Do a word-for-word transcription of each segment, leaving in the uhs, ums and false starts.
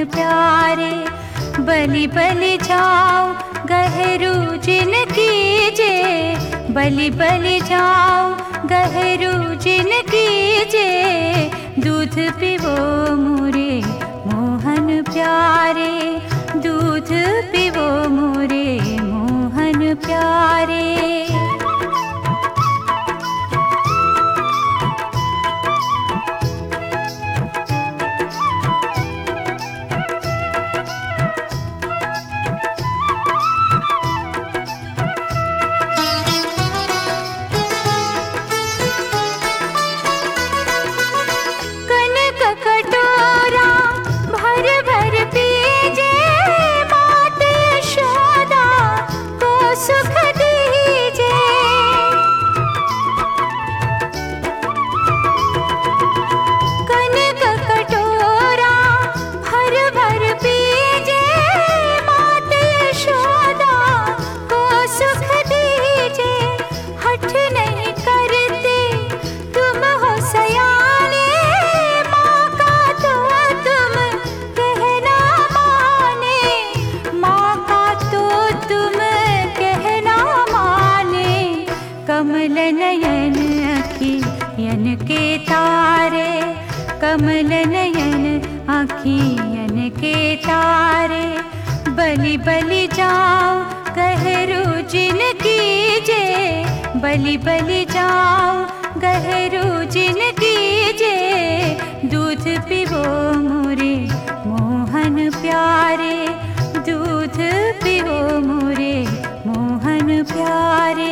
प्यारे। बलि बलि जाओ गहरू जिन कीजे, बलि बलि जाओ गहरू जिन कीजे। दूध पीवो मोरे मोहन प्यारे, दूध पीवो मोरे मोहन प्यारे। कमल नयन अखियन के तारे, कमल नयन अखियन के तारे। बलि बलि जाओ गहरू जिन कीजे, बलि बलि जाओ गहरू जिन कीजे। दूध पीवो मोरे मोहन प्यारे, दूध पीवो मोरे मोहन प्यारे।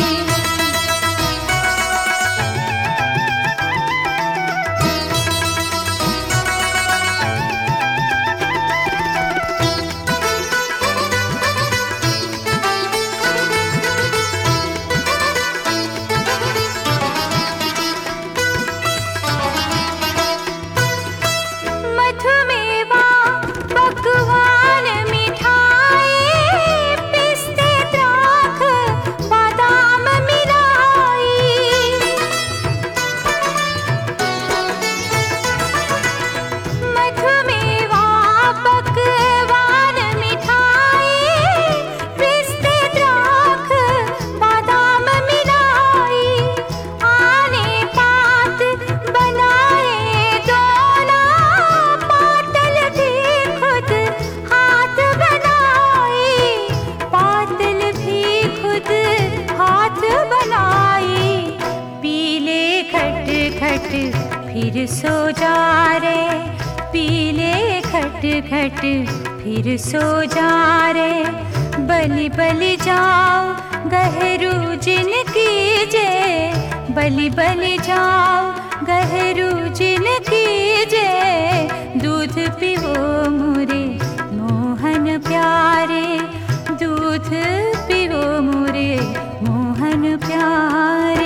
फिर सो जा रे पीले खट खट, फिर सो जा रे। बलि बलि जाओ गहरू जिन कीजे, बलि बलि जाओ गहरू जिन कीजे। दूध पीवो मोरे मोहन प्यारे, दूध पीवो मोरे मोहन प्यारे।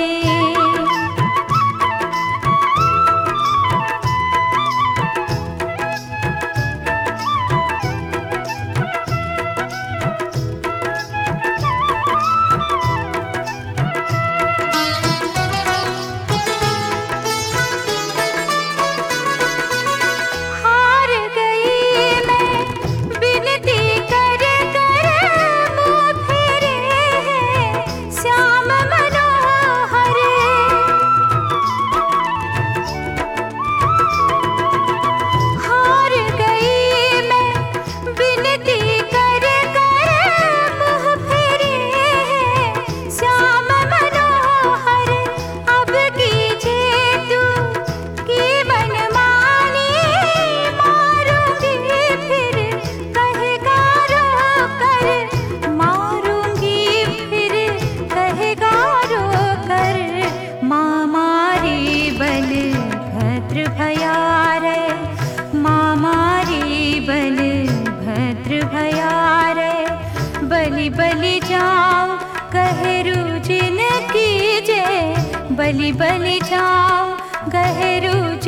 बलि बलि जाओ गहरू जिन कीजे, बलि बलि जाओ गहरू